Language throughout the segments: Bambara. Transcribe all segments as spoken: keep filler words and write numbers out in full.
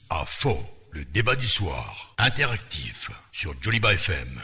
À fond, le débat du soir, interactif, sur Joliba F M.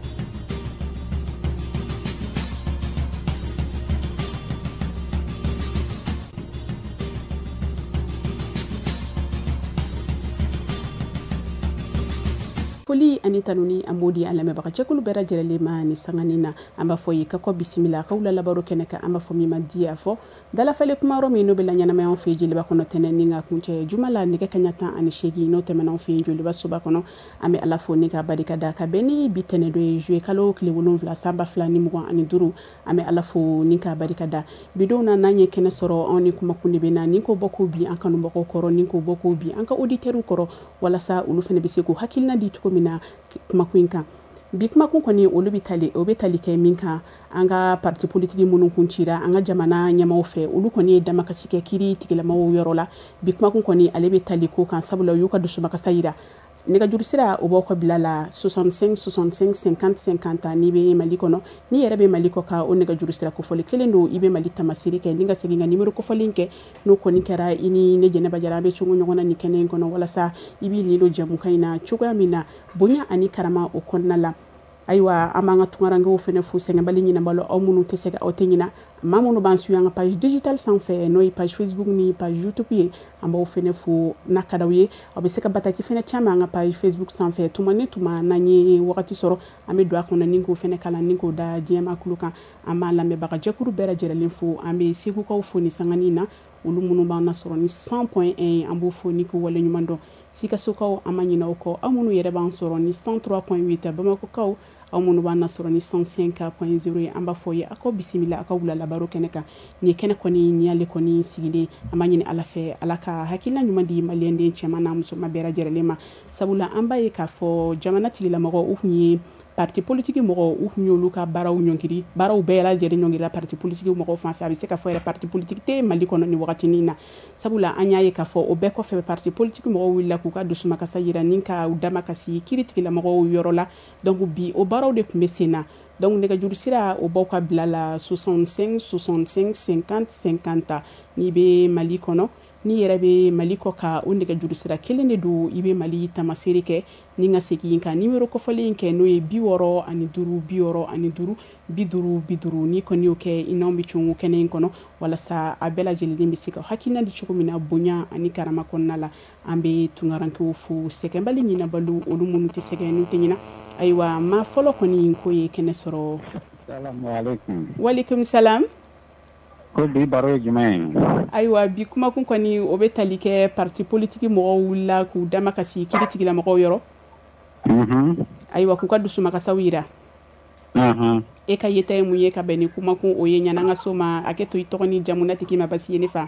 Foli ani tanuni amodi an lamɛnbaga jɛkulu bɛɛ lajɛlen ma ni sangani na an b'a fɔ ye ka kɔ bisimila ka wula labaro kɛnɛ kan an b'a fɔ min ma di a fɔ dalafale kuma yɔrɔ min n'o bɛ la ɲɛnamaya an fɛ Jeliba kɔnɔ tɛnɛ ni ka kuncɛ juma la nɛgɛ kaɲa tan ani seegin n'o tɛmɛna an fɛ Joliba soba kɔnɔ an bɛ ala fo ni ka barika da ka bɛn ni bi tɛnɛ dɔ ye juillet kalo tile wolonwula san ba fila ni mugan ani duuru an bɛ ala fo ni ka barika da bidenw na n'an ye kɛnɛ sɔrɔ anw ni kumakun de bɛ na ni ko bɔ ko bi an kanubagaw kɔrɔ ni ko bɔ ko bi an ka auditeurs kɔrɔ walasa olu fana bɛ se k'u hakilina di cogo min na kumakun kan bi kumakun kɔni olu bɛ tali o bɛ tali kɛ min kan an ka parti politique minnu kun cira an ka jamana ɲɛmaaw fɛ olu kɔni ye damakasi kɛ kiiri tigilamɔgɔw yɔrɔ la bi kumakun kɔni ale bɛ tali ko kan sabula u y'u ka dusumakasa yira nɛgɛjuru sira o b'aw ka bila la soixante-cinq soixante-cinq cinquante cinquante n'i bɛ Mali kɔnɔ n'i yɛrɛ bɛ Mali kɔ ka o nɛgɛjuru sira kofɔli kelen don i bɛ Mali tamasiri kɛ ni ka segin ka numéro kofɔli kɛ n'o kɔni kɛra i ni ne Jɛnɛba Jara an bɛ cogo ɲɔgɔn na ni kɛnɛ in kɔnɔ walasa i b'i nin don jɛmukan in na cogoya min na bonya ani karama o kɔnɔna la ayiwa an b'an ka tunkarankew fana fo sɛgɛnbali ɲinabalo aw minnu tɛ se ka aw tɛ ɲina maa minnu b'an suit an ka page digital sanfɛ n'o ye page Facebook ni page YouTube ye an b'aw fana fo n'a ka d'aw ye aw bɛ se ka bataki fana caman an ka page Facebook sanfɛ tuma ni tuma n'an ye wagati sɔrɔ an bɛ don a kɔnɔ ni k'o fana kalan ni k'o da diɲɛma kulu kan an b'a lamɛnbaga jɛkulu bɛɛ lajɛlen fo an bɛ segukaw fo ni sangani na olu minnu b'an lasɔrɔ ni cent point un an b'o fo ni k'u waleɲuman dɔn Sikasokaw an ma ɲinɛ aw kɔ aw minnu yɛrɛ b'an sɔrɔ ni cent trois point huit Bamakokaw aw minnu b'an nasɔrɔ ni cent cinq point zéro ye an b'a fɔ ye aw ka bisimila aw ka wula labaro kɛnɛ kan nin ye kɛnɛ kɔni nin y'ale kɔni sigilen an b'a ɲini ala fɛ ala ka hakilina ɲuman di maliyɛnden cɛman n'a musoman bɛɛ lajɛlen ma sabula an b'a ye k'a fɔ jamana tigilamɔgɔ u tun ye parti politique mɔgɔ u tun y'olu ka baaraw ɲɔngiri baaraw bɛɛ lajɛlen ɲɔngirila parti politique mɔgɔw fan fɛ a bɛ se ka fɔ yɛrɛ parti politique tɛ Mali kɔnɔ ni wagatinin na sabula an y'a ye k'a fɔ o bɛɛ kɔfɛ parti politique mɔgɔw wulila k'u ka dusumakasa yira ni ka u damakasi kiiri tigilamɔgɔw yɔrɔ la donc bi o baaraw de tun bɛ sen na donc nɛgɛjuru sira o b'aw ka bila la soixante-cinq soixante-cinq cinquante cinquante n'i bɛ Mali kɔnɔ ni yɛrɛ bɛ Mali kɔ ka o nɛgɛjuru sira kelen de don i bɛ Mali tamasere kɛ ni ka segin ka numéro kofɔlen kɛ n'o ye bi wɔɔrɔ ani duuru bi wɔɔrɔ ani duuru bi duuru bi duuru ni kɔni y'o kɛ i n'anw bɛ cungu kɛnɛ in kɔnɔ walasa a bɛɛ lajɛlen bɛ se ka hakilina di cogo min na bonya ani karama kɔnɔna la an bɛ tunkarankew fo sɛgɛnbali ɲinabalo olu minnu tɛ sɛgɛn n'u tɛ ɲina ayiwa ma fɔlɔ kɔni ko ye kɛnɛ sɔrɔ walekum salam ko bi baro ye jumɛn ye ayiwa bi kumakun kɔni o bɛ tali kɛ parti politique mɔgɔw wulila k'u damakasi kiiri tigilamɔgɔw yɔrɔ ayiwa k'u ka dusumakasaw yira e ka yeta ye mun ye ka bɛn ni kumakun o ye ɲana an ka so ma a kɛ to i tɔgɔ ni jamu na tigi ma basi ye ne fa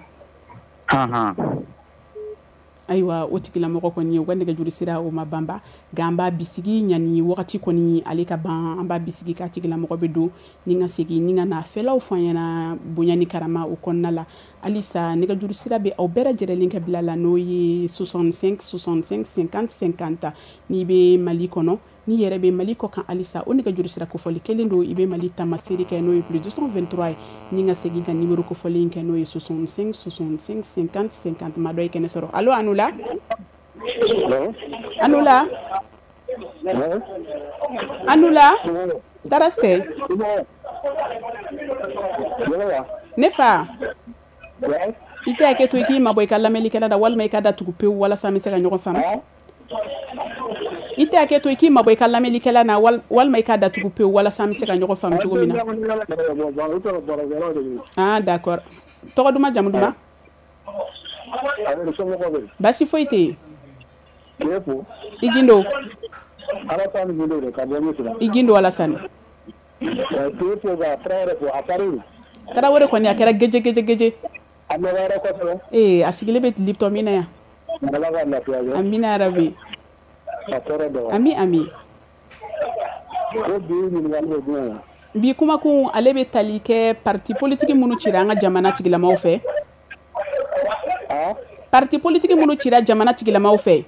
ayiwa o tigilamɔgɔ kɔni o ka nɛgɛjuru sira o ma banba nka an b'a bisigi ɲani wagati kɔni ale ka ban an b'a bisigi ka tigilamɔgɔ bɛ don ni ka segin ni ka na fɛlaw fɔ an ɲɛna bonya ni karama o kɔnɔna la halisa nɛgɛjuru sira bɛ aw bɛɛ lajɛlen ka bila la n'o ye soixante-cinq soixante-cinq cinquante cinquante n'i bɛ Mali kɔnɔ ni yɛrɛ bɛ Mali kɔ kan halisa o nɛgɛjuru sira kofɔli kelen don i bɛ Mali tamasere kɛ n'o ye plus deux cent vingt-trois ye ni ka segin ka numéro kofɔlen kɛ n'o ye soixante-cinq soixante-cinq cinquante cinquante maa dɔ ye kɛnɛ sɔrɔ allo anu la anu la anu la Taraste ne fa i tɛ hakɛ to i k'i mabɔ i ka lamɛnlikɛla la walima i ka datugu pewu walasa an bɛ se ka ɲɔgɔn faamu i tɛ hakɛ to i k'i mabɔ i ka lamɛnlikɛla na walima i ka datugu pewu walasa an bɛ se ka ɲɔgɔn faamu cogo min na ah d'accord tɔgɔ duman jamu duman basi foyi tɛ yen i gindo i gindo Alasani Tarawele kɔni a kɛra geje geje geje ee a sigilen bɛ Lipton min na yan amina yarabi ami ami bi kumakun ale bɛ tali kɛ parti politique minnu cira an ka jamana tigilamɔgɔw fɛ parti politique minnu cira jamana tigilamɔgɔw fɛ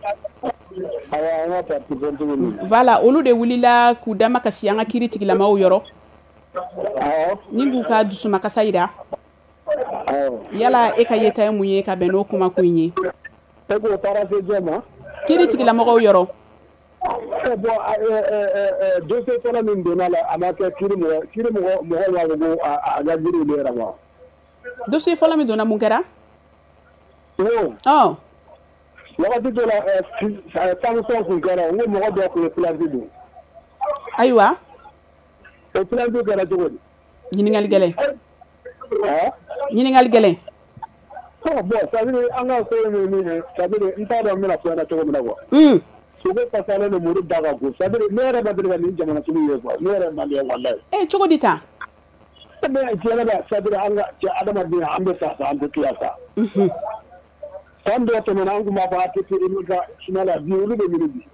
voilà olu de wulila k'u damakasi an ka kiiri tigilamɔgɔw yɔrɔ ni k'u ka dusumakasa yira yala e ka yeta ye mun ye ka bɛn n'o kumakun ye kiri tigila mɔgɔw yɔrɔ eh bon euh dossier fɔlɔ min donna la a ma kɛ kiri mɔgɔ kiri mɔgɔ mɔgɔ b'a fɔ ko a ka jiri de yɛrɛ ma dossier fɔlɔ min donna mun kɛra o ɔ wagati dɔ la sanction kun kɛra n ko mɔgɔ dɔ kun ye plainte don ayiwa o plainte kɛra cogo di ɲininkali gɛlɛn ah ɲininkali gɛlɛn oh bon ça veut dire an ka ko ye min ye ça veut dire n t'a dɔn n bɛna fɔ ɲɛna cogo min na quoi un sogo pasalen de muru da ka go ça veut dire ne yɛrɛ ma deli ka nin jamana tigi ye quoi ne yɛrɛ ma ye wallahi eh cogo di tan mais diɲɛ la ça veut dire an ka cɛ adamadenya an bɛ sa sa an tɛ tila sa san dɔ tɛmɛna an kun b'a fɔ a tɛ teri min ka suma la bi olu bɛ ɲini bi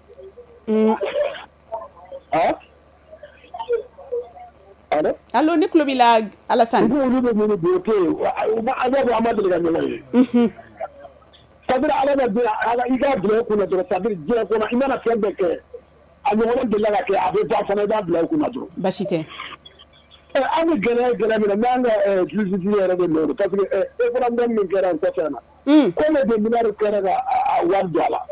ah allo allo ni tulo b'i la Alassane ko olu bɛ ɲini bi o tɛ yen a b'a fɔ an ma deli ka ɲɔgɔn ye ça veut dire adamadenya i k'a bila i kunna dɔrɔn ça veut dire diɲɛ kɔnɔ i mana fɛn bɛɛ kɛ a ɲɔgɔn delila ka kɛ a bɛ ban fana i b'a bila i kunna dɔrɔn basi tɛ an bɛ gɛlɛya gɛlɛya min na n'an ka justice yɛrɛ de nɔ parce que référendum min kɛra n kɔfɛ na ko ne de miliyari kɛra ka a wari don a la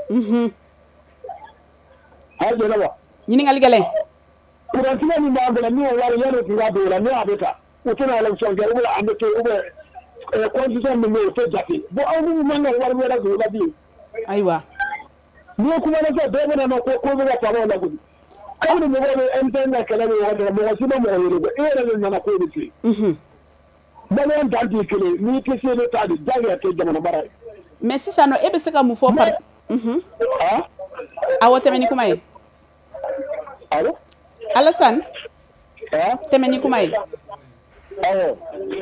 a jɛna wa ɲininkali gɛlɛn kurantigɛ min b'an bolo min ye wari yanni tun ka don o la ne a bɛ ta u tɛna élection kɛ ou bien an bɛ to ou bien constitution min bɛ yen o tɛ jate bon aw minnu man ka wari wɛrɛ don o la bilen ayiwa n'i ye kuma lase dɔw bɛ na ma ko ko bɛ ka faamaw la koyi kabini mɔgɔw bɛ M P N ka kɛlɛ bɛ ɲɔgɔn cɛ mɔgɔ si ma mɔgɔ wele ko e yɛrɛ de nana ko de se maliyɛn dan tɛ kelen n'i tɛ se ne t'a di diyagoya tɛ jamana baara ye mais sisan nɔ e bɛ se ka mun fɔ par ah awɔ tɛmɛ ni kuma ye allo Alassane ah tɛmɛ ni kuma ye awɔ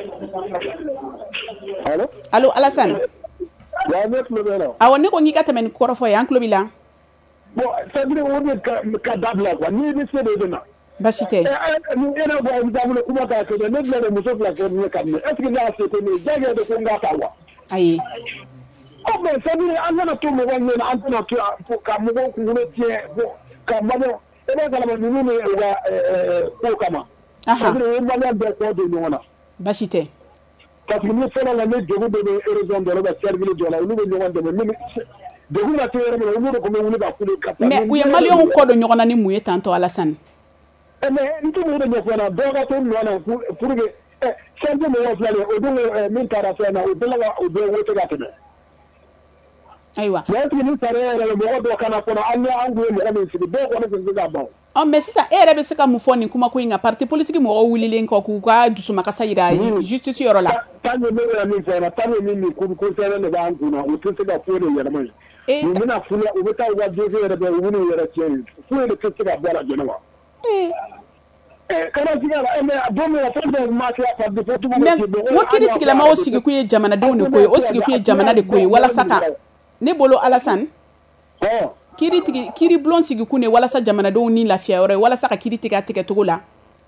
allo allo Alassane wa ne tulo bɛ la awɔ ne ko n k'i ka tɛmɛ ni kɔrɔfɔ ye an tulo b'i la bon c'est vrai o de ka dabila quoi n'i bɛ se de bɛ na basi tɛ ni e n'a fɔ exemple kuma k'a kɛ ne filɛ de muso fila kɛ ne ka minɛ est ce que ne y'a se ko ne diyagoya de ko n k'a ta wa ayi oh mais c'est vrai an kana to mɔgɔ ɲɛna an tɛna to ka mɔgɔw kunkolo tiɲɛ ka maliyɛn e b'a kalama ninnu ni u ka ko kama c'est vrai o ye maliyɛn bɛɛ kɔ don ɲɔgɔn na basi tɛ parce que ni fɔlɔ la ni degun dɔ bɛ région dɔ la ou bien cercle dɔ la olu bɛ ɲɔgɔn dɛmɛ min degun na se yɔrɔ min na olu de tun bɛ wuli ka kule ka taa mais u ye maliyɛnw kɔ don ɲɔgɔn na ni mun ye tantɔ Alassane mais n tɛ mun de ɲɛfɔ na dɔw ka to ɲɔgɔn na pour que santé mɔgɔw filɛ nin ye o don min taara fɛn na o bɛɛ la ka o bɛɛ wote ka tɛmɛ ayiwa mais est-ce que ni sariya yɛrɛ mɔgɔ dɔ kana kɔnɔ an ni an kun ye mɔgɔ min sigi dɔw kɔni tun tɛ ka ban ɔ mais sisan e yɛrɛ bɛ se ka mun fɔ nin kuma ko in kan parti politique mɔgɔw wulilen kɔ k'u ka dusumakasa yira justice yɔrɔ la tant que ne bɛ min fɔ yan tant que min ni cour conseil de b'an kunna o tɛ se ka foyi de yɛlɛma ye u bɛna furu u bɛ taa u ka dossier yɛrɛ bɛɛ u b'u yɛrɛ tiɲɛ ye foyi de tɛ se ka bɔ a la jɛnɛba kana sigi la mais don min na fɛn bɛɛ ma se a parti politique mais n ko kiiri tigilamɔgɔw sigikun ye jamanadenw de ko ye o sigikun ye jamana de ko ye walasa ka ne bolo Alassane kiiri tigi kiiri bulon sigikun ye walasa jamanadenw ni lafiya yɔrɔ ye walasa ka kiiri tigɛ a tigɛcogo la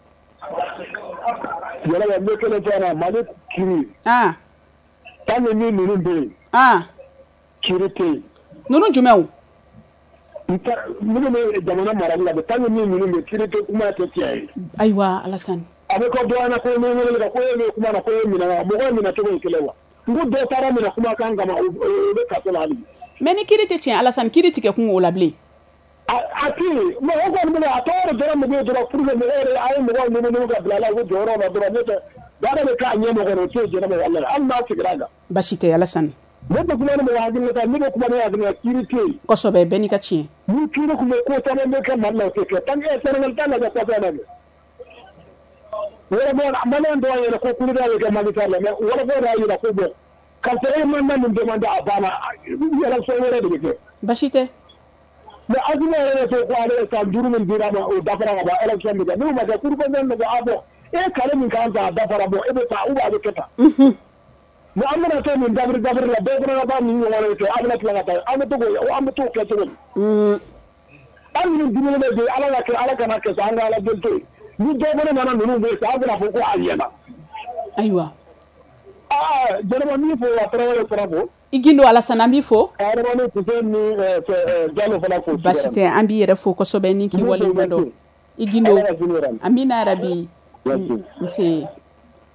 yɛlɛma n bɛ kelen fɔ yan Mali kiiri ah tant que ni ninnu bɛ yen ah kiiri tɛ yen ninnu jumɛnw minnu bɛ jamana marali la tant que ni ninnu bɛ kiiri tɛ kuma tɛ tiɲɛ ye ayiwa Alassane a bɛ kɔ dɔ an na ko ne wele ka ko e bɛ kuma na ko e minɛ mɔgɔ minɛ cogo in kelen wa n ko dɔw taara minɛ kuma kan kama o bɛ kaso la hali mais ni kiiri tɛ tiɲɛ Alassane kiiri tigɛ kun o la bilen a ti mais o kɔni bɛ a tɔgɔ de dɔrɔn mɔgɔw dɔrɔn pour que mɔgɔw yɛrɛ a ye mɔgɔw ɲuman ka bila a la u jɔyɔrɔ la dɔrɔn ne tɛ baara bɛ k'a ɲɛ mɔgɔ o t'o jɛnɛma wala hali n'a sigira a kan basi tɛ Alassane ne bɛ kuma ni mɔgɔ hakili ta ne bɛ kuma ni hakili la kiiri tɛ yen kosɛbɛ bɛɛ n'i ka tiɲɛ ni kiiri tun bɛ ko caman bɛ kɛ Mali la o tɛ kɛ tant que Sénégal t'a lajɛ kɔfɛ na kɛ wɔlɔfɔ maliyɛn dɔw yɛrɛ ko kuruda bɛ kɛ Mali ta la mais wɔlɔfɔ y'a jira ko bɔ ka sɔrɔ e mandat min demandé a banna élection wɛrɛ de bɛ kɛ basi tɛ mais Asimi yɛrɛ de ko ale ye san duuru min dira ma o dafara ka ban élection bɛ kɛ n'o ma kɛ cour conseil bɛ a bɔ e kale min kan ka dafara bɔ e bɛ taa ou bien a bɛ kɛ tan mais an bɛna to nin dabiri dabiri la bɛɛ fana ka taa nin ɲɔgɔn de kɛ an bɛna tila ka taa an bɛ to k'o an bɛ t'o kɛ cogo di an ni dumuni bɛ bi ala ka kɛ ala kana kɛ sa an ka ala deli to yen ni dɔw fana nana ninnu bɛ sa an bɛna fɔ ko a ɲɛna ayiwa aa jɛnɛba min fɔ a tarawele fana fɔ i gindo Alassane an b'i fo Adama Hussein ni Jalo fana fo basi tɛ an b'i yɛrɛ fo kosɛbɛ ni k'i waleɲuman dɔn i gindo amina yarabi nse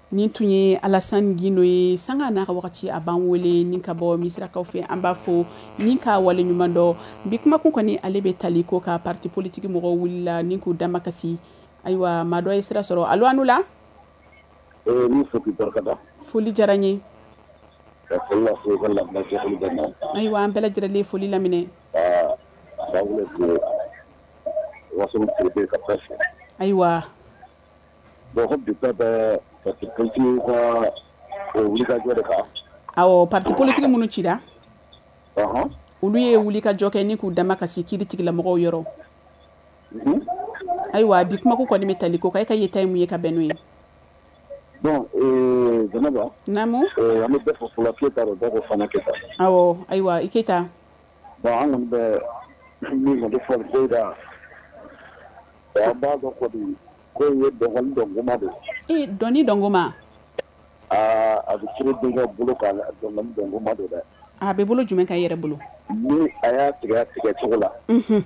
nin tun ye Alassane Guino ye sanga n'a ka wagati a b'an wele nin ka bɔ Misirakaw fɛ an b'a fɔ nin ka wale ɲuman dɔ bi kuma kun kɔni ale bɛ tali ko ka parti politique mɔgɔw wulila nin k'u dama kasi ayiwa maa dɔ ye sira sɔrɔ allo an la ee ni fo k'i barikada foli diyara n ye ka foli lase ka lamɛn foli bɛɛ ma ayiwa an bɛɛ lajɛlen foli laminɛ aa b'a wele ko waso tebe ka presse ayiwa bon ko bi bɛɛ parti politique ka o wuli ka jɔ de kan awɔ parti politique minnu cira ɔhɔn olu ye wuli ka jɔ kɛ ni k'u dama kasi kiiri tigilamɔgɔw yɔrɔ ayiwa bi kuma ko kɔni bɛ tali ko kan e ka yeta ye mun ye ka bɛn n'o ye bon ee Zanaba naamu ee an bɛ bɛɛ fɔ fɔlɔ Keyita don dɔw ko Fana Keyita awɔ ayiwa i Keyita bon an kɔni bɛ min kɔni fɔ Keyita an b'a dɔn kɔni ko ye dɔgɔni dɔngoma don ee dɔnni dɔngoma aa a bɛ kiri denkɛ bolo kan dɔgɔni dɔngoma don dɛ a bɛ bolo jumɛn kan i yɛrɛ bolo ni a y'a tigɛ tigɛ cogo la ɛɛ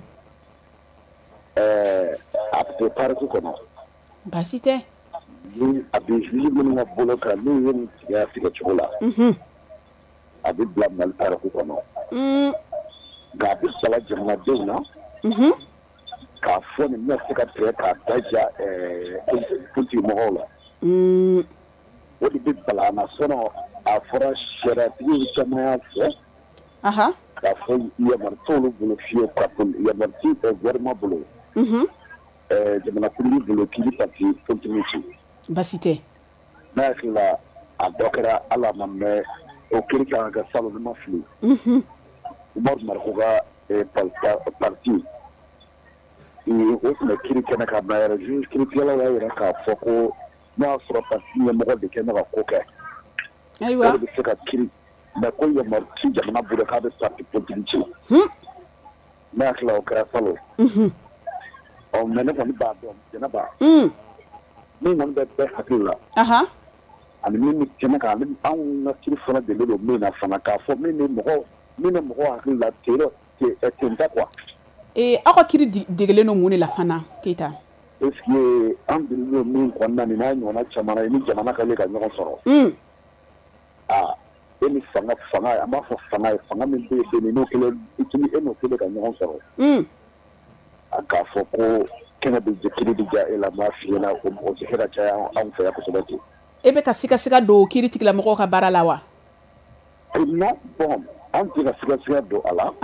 a bɛ parti kɔnɔ baasi tɛ ni a bɛ juge minnu ka bolo kan n'u ye nin tigɛ tigɛ cogo la a bɛ bila Mali parti kɔnɔ nka a bɛ saba jamanadenw na k'a fɔ nin bɛna se ka tigɛ k'a daja ɛɛ politique mɔgɔw la o de bɛ bala an na sinon a fɔra sariatigi caman y'a fɔ k'a fɔ yamari t'olu bolo fiyewu ka yamari tɛ gouvernement bolo ɛɛ jamanakuntigi bolo k'i bɛ parti politique ci baasi tɛ ne hakili la a dɔ kɛra hali a ma mɛn o kiiri kan ka kɛ salon ne ma fili Umaru Mariko ka parti o tun bɛ kiiri kɛnɛ kan mais yɛrɛ juge kiiritigɛlaw y'a jira k'a fɔ ko n'a y'a sɔrɔ parti ɲɛmɔgɔ de kɛ ne ka ko kɛ ayiwa o de bɛ se ka kiiri mais ko yamari ti jamana bolo k'a bɛ parti politique ci ne hakili la o kɛra salon ɔ mais ne kɔni b'a dɔn Jɛnɛba min kɔni bɛ bɛɛ hakili la ani min bɛ kɛnɛ kan ani anw ka kiiri fana deli don min na fana k'a fɔ min bɛ mɔgɔ min bɛ mɔgɔ hakili la ten tɛ quoi ee aw ka kiiri degelen don mun de la fana Keyita est ce que an deli don min kɔnɔna nin n'a ɲɔgɔnna caman ye ni jamana ka ye ka ɲɔgɔn sɔrɔ aa e ni fanga fanga an b'a fɔ fanga ye fanga min bɛ yen n'o kelen e n'o kelen ka ɲɔgɔn sɔrɔ a k'a fɔ ko kɛnɛ bɛ jɛ kiiri bɛ ja e la m'a f'i ɲɛna o mɔgɔ tɛ se ka caya anw fɛ yan kosɛbɛ ten e bɛ ka sikasiga don kiiri tigilamɔgɔw ka baara la wa non bon an tɛ ka sikasiga don a la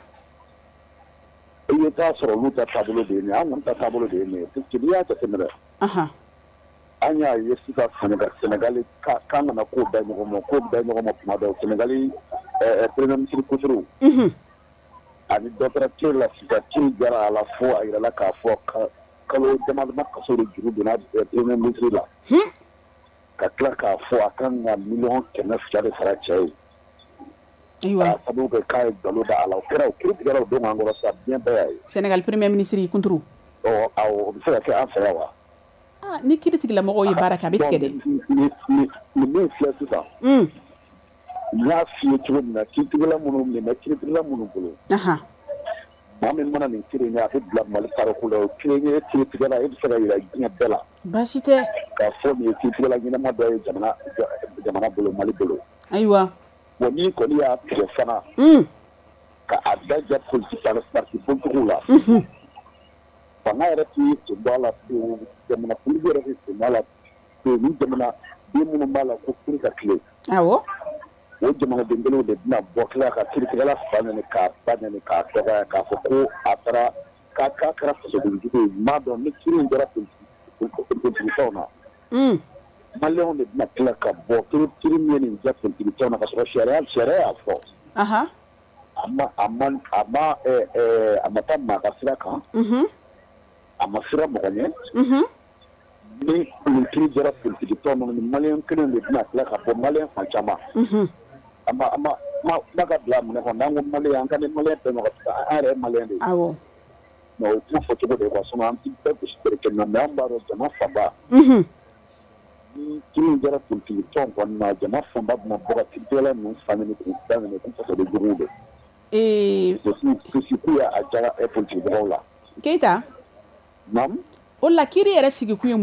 i ye t'a sɔrɔ olu ta taabolo de ye nin ye an kɔni ta taabolo de ye nin ye parce que n'i y'a jateminɛ an y'a ye sisan Senegali k'an kana ko bɛɛ ɲɔgɔn ma ko bɛɛ ɲɔgɔn ma tuma dɔw Senegali premier ministre Koutoro ani dɔ kɛra Thier la sisan Thier jara a la fo a yirala k'a fɔ kalo dama dama kaso de juru donna premier ministre la ka tila k'a fɔ a kan ka miliyɔn kɛmɛ fila de sara cɛ ye k'a sababu kɛ k'a ye nkalon da a la o kɛra o kiiritigɛra o don an kɔrɔ sa diɲɛ bɛɛ y'a ye Senegal premier ministre Koutoro ɔ awɔ o bɛ se ka kɛ an fɛ yan wa ni kiiri tigilamɔgɔw ye baara kɛ a bɛ tigɛ dɛ nin min filɛ sisan n y'a f'i ye cogo min na kiiritigɛla minnu minɛ kiiritigɛla minnu bolo maa min mana nin kiiri in ye a bɛ bila Mali pariko la o kiiri ye kiiritigɛla e bɛ se ka yira diɲɛ bɛɛ la baasi tɛ k'a fɔ nin ye kiiritigɛla ɲɛnama dɔ ye jamana jamana bolo Mali bolo ayiwa bon n'i kɔni y'a tigɛ fana ka a daja politique parti politigiw la fanga yɛrɛ t'i sen bɔ a la pewu jamana kuntigi yɛrɛ t'i sen bɔ a la pewu ni jamana den minnu b'a la ko kiiri ka tile awɔ o jamanaden kelenw de bɛna bɔ tila ka kiiritigɛla fa nɛni k'a ba nɛni k'a dɔgɔya k'a fɔ ko a taara k'a k'a kɛra fasodenjugu ye m'a dɔn ni kiiri in kɛra politigifɛnw na maliyɛnw de bɛna tila ka bɔ kiiri kiiri min ye nin diya politigifɛnw na ka sɔrɔ sariya sariya y'a fɔ a ma a ma a ma ɛɛ a ma taa maa ka sira kan a ma sira mɔgɔ ɲɛ ni nin kiiri jɛra politigifɛnw na ni maliyɛn kelen de bɛna tila ka bɔ maliyɛn fan caman a ma a ma ma ka bila minɛ kɔnɔ n'an ko maliyɛn an ka ni maliyɛn bɛɛ ɲɔgɔn an yɛrɛ ye maliyɛn de ye mais o t'u fɔ cogo de ye quoi sinon an ti bɛɛ gosi bere kelen na mais an b'a dɔn jama fanba ni kiiri jɛra politigifɛnw kɔni na jama fanba bɛna bɔ ka kiiritigɛla ninnu fa nɛni k'u ba nɛni k'u fasodenjuguw de k'u y'a diya politigimɔgɔw la Keyita naam o la kiiri yɛrɛ sigi kun ye mun ye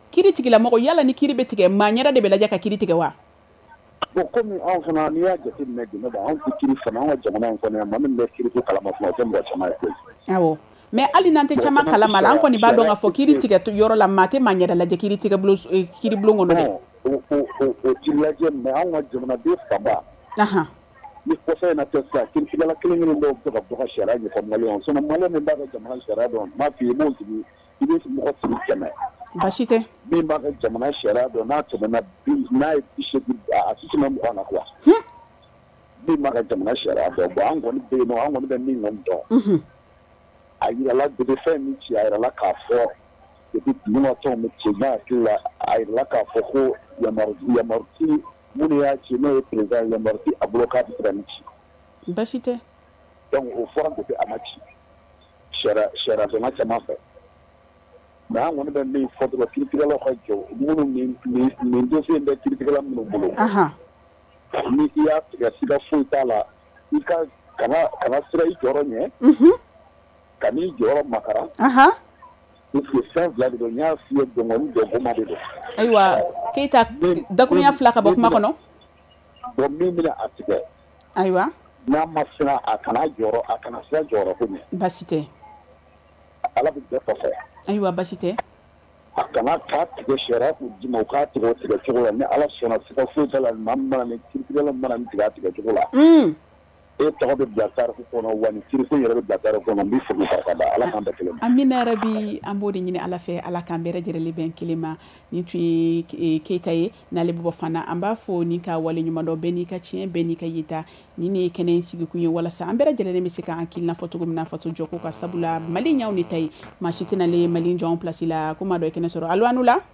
kiri tigila mɔgɔ yala ni kiri bɛ tigɛ maa ɲɛda de bɛ lajɛ ka kiri tigɛ wa bon comme anw fana n'i y'a jateminɛ Jɛnɛba anw tɛ kiri fana anw ka jamana in kɔnɔ yan maa min bɛ kiri ko kalama fana o tɛ mɔgɔ caman ye koyi awɔ mais hali n'an tɛ caman kalama la an kɔni b'a dɔn k'a fɔ kiri tigɛ yɔrɔ la maa tɛ maa ɲɛda lajɛ kiri tigɛ bulon kiri bulon kɔnɔ dɛ o o o ti lajɛ mais anw ka jamanaden fanba ahan ni kɔsa in na tɛ sisan kiritigɛla kelen kelen dɔw bɛ ka bɔ ka sariya ɲɛfɔ maliyɛnw sinon maliyɛn min b'a ka jamana sariya dɔn m'a f'i ye i b'o sigi i bɛ mɔgɔ sigi kɛmɛ basi tɛ min b'a ka jamana sariya dɔn n'a tɛmɛna n'a ye bi seegin a si tɛmɛ mugan na quoi min b'a ka jamana sariya dɔn bon an kɔni bɛ yen nɔ an kɔni bɛ min kɔni dɔn a yirala depuis fɛn min ci a yirala k'a fɔ depuis dunatɔnw bɛ ci n'a hakili la a yirala k'a fɔ ko yamaruti minnu y'a ci n'o ye président yamaruti a bolo k'a bɛ se ka nin ci basi tɛ donc o fɔra depuis a ma ci sariya sariya dɔnna caman fɛ mais an kɔni bɛ min fɔ dɔrɔn kiritigɛlaw ka jɔ minnu nin nin nin dossier in bɛ kiritigɛla minnu bolo ni i y'a tigɛ siga foyi t'a la i ka kana kana sira i jɔyɔrɔ ɲɛ ka n'i jɔyɔrɔ makara puisque fɛn fila de don n y'a f'i ye dɔngɔni jɔ goma de don ayiwa Keyita dakurunya fila ka bɔ kuma kɔnɔ bon min bɛna a tigɛ ayiwa n'a ma sina a kana jɔyɔrɔ a kana sira jɔyɔrɔ ko ɲɛ basi tɛ ala bɛ bɛɛ kɔfɛ ayiwa basi tɛ a kana k'a tigɛ sariya k'u d'i ma u k'a tigɛ o tigɛ cogo la ni ala sɔnna siga foyi t'a la maa min mana ni kiritigɛla mana nin tigɛ a tigɛ cogo la e tɔgɔ bɛ bila tariku kɔnɔ wa ni kiriko yɛrɛ bɛ bila tariku kɔnɔ n b'i fo k'i barika da ala k'an bɛɛ kelen ma amina yarabi an b'o de ɲini ala fɛ ala k'an bɛɛ lajɛlen bɛn kelen ma nin tun ye Keyita ye n'ale bɛ bɔ fana an b'a fɔ ni ka wale ɲuman dɔn bɛɛ n'i ka tiɲɛ bɛɛ n'i ka yeta nin ne ye kɛnɛ in sigikun ye walasa an bɛɛ lajɛlen bɛ se k'an hakilina fɔ cogo min na faso jɔ ko ka sabula Mali y'anw de ta ye maa si tɛnalen Mali jɔ anw place la ko maa dɔ ye kɛnɛ sɔrɔ allo an la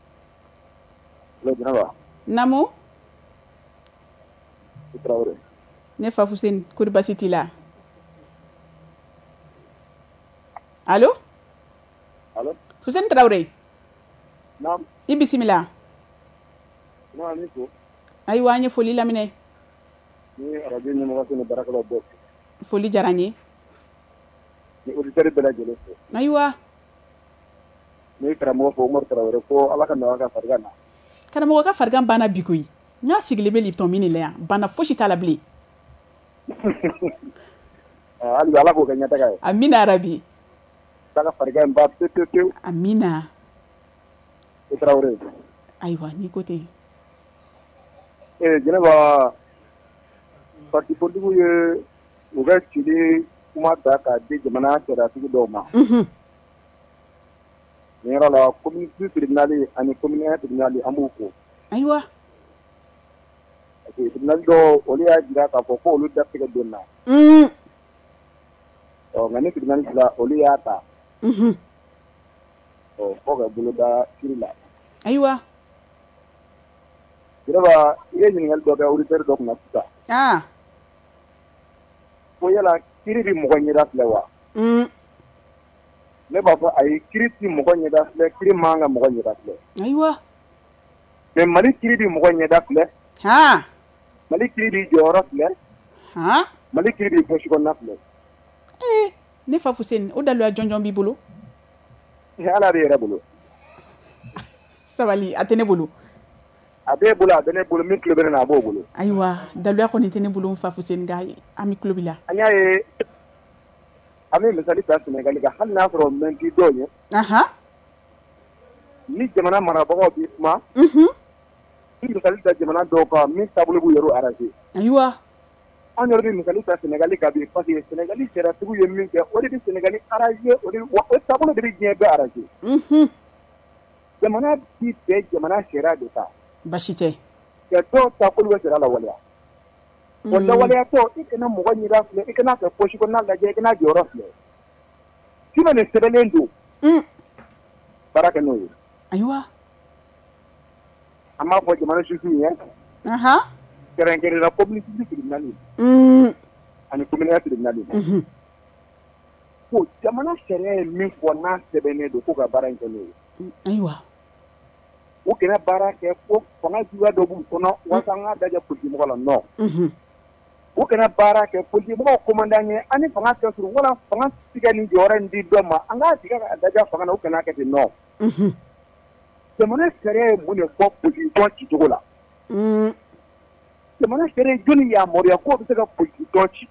namu ne fa Fuseni kori basi t'i la allo allo Fuseni Tarawele naam i bisimila naam ni ko ayiwa an ye foli laminɛ ni radio ɲɛmɔgɔ ni baarakɛlaw bɛɛ foli diyara n ye ni auditeur bɛɛ lajɛlen fo ayiwa ni karamɔgɔ fo Umaru Tarawele ko ala ka nɔgɔya ka farigan na karamɔgɔ ka farigan banna bi koyi n y'a sigilen bɛ Lipton min la yan banna fosi t'a la bilen hali ala k'o kɛ ɲɛtaga ye amina yarabi ala ka farigan in ban pewu pewu pewu amina i Tarawele ayiwa ni ko ten ee Jɛnɛba parti politique ye u bɛ cili kuma ta k'a di jamana sariatigi dɔw ma nin yɔrɔ la commune tribunal ani commune tribunal an b'u fo ayiwa tribunal dɔw olu y'a jira k'a fɔ ko olu datigɛ don na ɔ nka ni tribunal fila olu y'a ta ɔ fo ka boloda kiri la ayiwa Jɛnɛba i ye ɲininkali dɔ kɛ auditeur dɔ kunna sisan ko yala kiri bɛ mɔgɔ ɲɛda filɛ wa ne b'a fɔ ayi kiri tɛ mɔgɔ ɲɛda filɛ kiri man ka mɔgɔ ɲɛda filɛ ayiwa mais Mali kiri bɛ mɔgɔ ɲɛda filɛ Mali kiri b'i jɔyɔrɔ filɛ Mali kiri b'i poche kɔnɔna filɛ ee ne fa Fuseni o daluya jɔnjɔn b'i bolo ala de yɛrɛ bolo sabali a tɛ ne bolo a b'e bolo a bɛ ne bolo min tulo bɛ ne na a b'o bolo ayiwa daluya kɔni tɛ ne bolo n fa Fuseni nka an bɛ tulo b'i la an y'a ye an bɛ misali ta Sénégal kan hali n'a sɔrɔ mɛn t'i dɔw ye ni jamana marabagaw b'i kuma ni misali ta jamana dɔw kan min taabolo b'u yɛrɛ arrangé ayiwa an yɛrɛ bɛ misali ta Sénégal kan bi parce que Sénégal sariatigiw ye min kɛ o de bɛ Sénégal arrangé o de wa o taabolo de bɛ diɲɛ bɛɛ arrangé jamana bi bɛɛ jamana sariya de ta basi tɛ ka dɔw taabolo bɛ sariya lawaleya o lawaleyatɔ i kana mɔgɔ ɲɛda filɛ i kana kɛ poche kɔnɔna lajɛ i kana jɔyɔrɔ filɛ sinon nin sɛbɛnlen don baara kɛ n'o ye ayiwa an b'a fɔ jamana justice ye kɛrɛnkɛrɛnnenya communauté tribunal ani communauté tribunal ko jamana sariya ye min fɔ n'a sɛbɛnnen don ko ka baara in kɛ n'o ye ayiwa u kana baara kɛ ko fanga juguya dɔ b'u kɔnɔ walasa an k'a lajɛ politique la non u kana baara kɛ politique mɔgɔw commandant ye ani fanga tɛ sɔrɔ wala fanga tigɛ ni jɔyɔrɔ in di dɔ ma an k'a tigɛ ka lajɛ fanga na u kana kɛ ten non jamana sariya ye mun de fɔ politique tɔn cicogo la jamana sariya ye joli yamaruya k'o bɛ se ka politique tɔn ci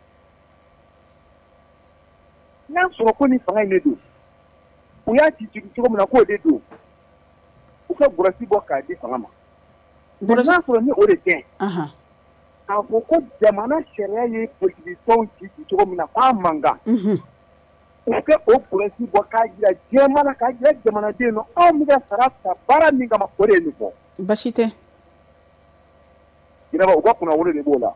n'a sɔrɔ ko ni fanga in de don u y'a ci ci cogo min na k'o de don u ka gɔlɔsi bɔ k'a di fanga ma n'a sɔrɔ ni o de tɛ k'a fɔ ko jamana sariya ye politique tɔn ci ci cogo min na k'a man kan u kɛ o gɔlɔsi bɔ k'a jira jɛma na k'a jira jamanaden na anw bɛ ka sara ta baara min kama o de ye nin fɔ baasi tɛ jinɛba u ka kunnawolo de b'o la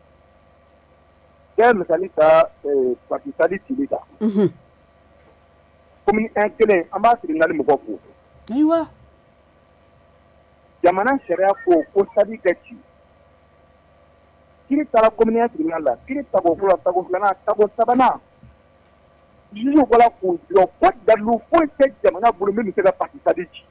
bɛɛ misali ta parti sadi cili kan commune un kelen an b'a siri nali mɔgɔ fo ayiwa jamana sariya ko ko sadi ka ci kiri taara commune un tribunal la kiri tago fɔlɔ tago filanan tago sabanan juge wala k'u jɔ ko dalu foyi tɛ jamana bolo min bɛ se ka parti sadi ci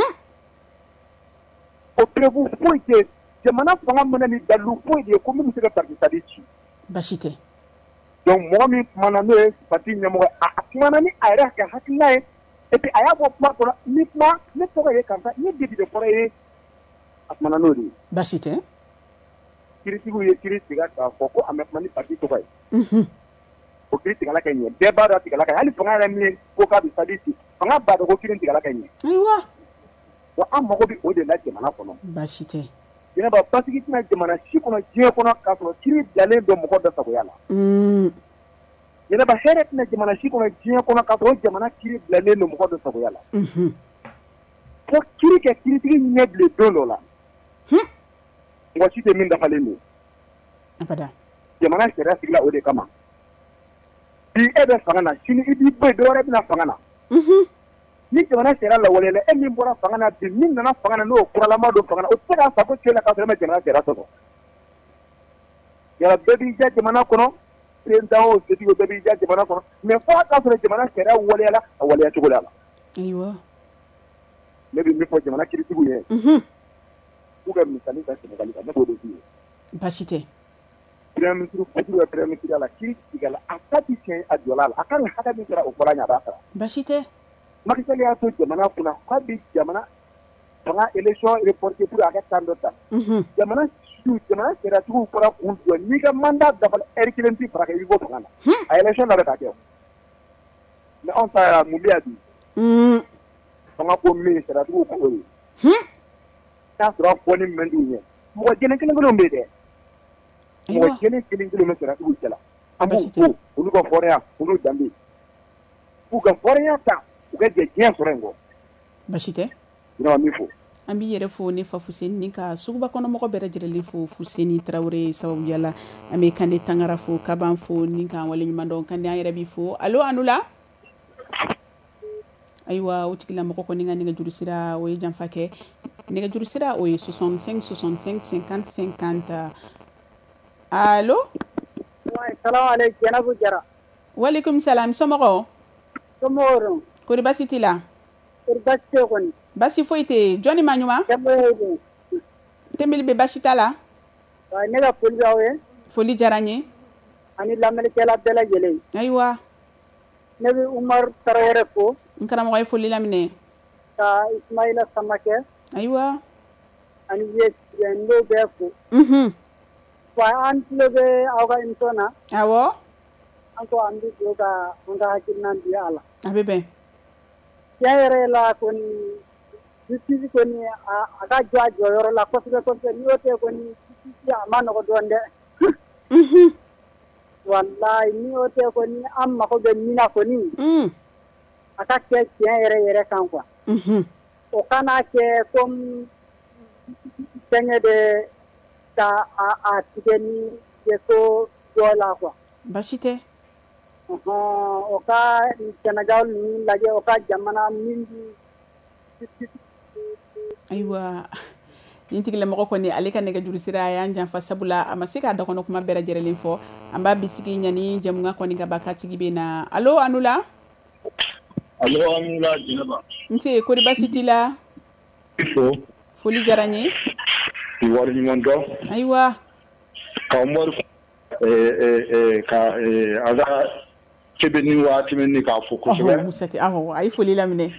o prévu foyi tɛ jamana fanga mana ni dalu foyi de ye ko min bɛ se ka parti sadi ci baasi tɛ donc mɔgɔ min kumana n'o ye parti ɲɛmɔgɔ a kumana ni a yɛrɛ ka hakilina ye et puis a y'a fɔ kuma kɔnɔ ni kuma ne tɔgɔ ye karisa n ye député fɔlɔ ye a kumana n'o de ye baasi tɛ kiritigiw ye kiri tigɛ k'a fɔ ko a bɛ kuma ni parti tɔgɔ ye o kiri tigɛla ka ɲɛ bɛɛ b'a dɔn a tigɛla ka ɲɛ hali fanga yɛrɛ min ye ko k'a bɛ sadi ci fanga b'a dɔn ko kiri tigɛla ka ɲɛ ayiwa wa an mago bɛ o de la jamana kɔnɔ baasi tɛ jinɛba basigi tɛna jamana si kɔnɔ diɲɛ kɔnɔ k'a sɔrɔ kiri bilalen dɔ mɔgɔ dɔ sagoya la jinɛba hɛrɛ tɛna jamana si kɔnɔ diɲɛ kɔnɔ k'a sɔrɔ jamana kiri bilalen don mɔgɔ dɔ sagoya la fo kiri kɛ kiritigi ɲɛ bilen don dɔ la mɔgɔ si tɛ min dafalen don abada jamana sariya sigila o de kama bi e bɛ fanga na sini i b'i bɔ yen dɔwɛrɛ bɛna fanga na ni jamana sariya lawaleyala e min bɔra fanga na bi min nana fanga na n'o kuralama don fanga na o tɛ se k'a fɔ ko cɛ la k'a sɔrɔ e ma jamana sariya sɔsɔ yala bɛɛ b'i ja jamana kɔnɔ président o sotigi o bɛɛ b'i ja jamana kɔnɔ mais fo k'a sɔrɔ jamana sariya waleyala a waleya cogo la ayiwa ne bɛ min fɔ jamana kiritigiw ye k'u ka misali ta Sénégal kan ne b'o de f'i ye baasi tɛ premier ministre fotigi bɛ premier ministre la kiri tigɛla a ka ti tiɲɛ a jɔla la a kan ka hakɛ min kɛra o fɔra ɲɛ a b'a sara baasi tɛ Macky Sall y'a to jamana kunna k'a bi jamana fanga élection reporté pour a kɛ temps dɔ ta jamana su jamana sariatigiw fɔra k'u jɔ n'i ka mandat dafala heure kelen t'i fara kɛ i bɛ bɔ fanga na a élection labɛn ka kɛ mais anw ta yɛrɛ mun bɛ yan bi fanga ko min sariatigiw ko o ye n'a sɔrɔ a fɔ ni mɛn t'u ɲɛ mɔgɔ jɛlen kelen kelenw bɛ yen dɛ mɔgɔ jɛlen kelen kelenw bɛ sariatigiw cɛla an b'u ko olu ka hɔrɔnya olu danbe k'u ka hɔrɔnya ta u ka jɛ diɲɛ sɔrɔ yen kɔ baasi tɛ jinɛba min fɔ an b'i yɛrɛ fo ne fa Fuseni ni ka suguba kɔnɔmɔgɔ bɛɛ lajɛlen fo Fuseni Tarawele sababuya la an bɛ Kande Tangara fo Kaban fo ni k'an wale ɲuman dɔn Kande an yɛrɛ b'i fo allo an la ayiwa o tigilamɔgɔ kɔni ka nɛgɛjuru sira o ye janfa kɛ nɛgɛjuru sira o ye soixante-cinq soixante-cinq cinquante cinquante allo salaamaaleykum Jɛnɛbu Jara walekum salam somɔgɔ somɔgɔ kori baasi t'i la kori baasi tɛ kɔni baasi foyi tɛ jɔnni ma ɲuman tembili bɛ baasi t'a la ne ka foli b'aw ye foli diyara n ye ani lamɛnnikɛla bɛɛ lajɛlen ayiwa ne bɛ Umaru Tarawele fo n karamɔgɔ ye foli laminɛ ka Ismaila Samakɛ ayiwa ani ye n b'o bɛɛ fo wa an tulo bɛ aw ka émission na awɔ an ko an bɛ jɔ ka an ka hakilina di a la a bɛ bɛn tiɲɛ yɛrɛ la kɔni justice kɔni a ka jɔ a jɔyɔrɔ la kosɛbɛ kosɛbɛ n'i y'o tɛ kɔni justice a ma nɔgɔ dɔɔnin dɛ walayi n'i y'o tɛ kɔni an mago bɛ min na kɔni a ka kɛ tiɲɛ yɛrɛ yɛrɛ kan quoi o kana kɛ comme fɛngɛ de ka a tigɛ ni so dɔ la quoi baasi tɛ o ka Sénégal ninnu lajɛ o ka jamana min bi ayiwa nin tigilamɔgɔ kɔni ale ka nɛgɛjuru sira a y'an janfa sabula a ma se k'a da kɔnɔ kuma bɛɛ lajɛlen fɔ an b'a bisigi ɲani jamukan kɔni ka ba ka tigi bɛ na allo anu la allo anu la Jɛnɛba nse kori baasi t'i la fo foli diyara n ye i wari ɲuman dɔn ayiwa ka Umaru ka a ka sɛbɛnni waati min k'a fɔ kosɛbɛ Musati awɔ a ye foli laminɛ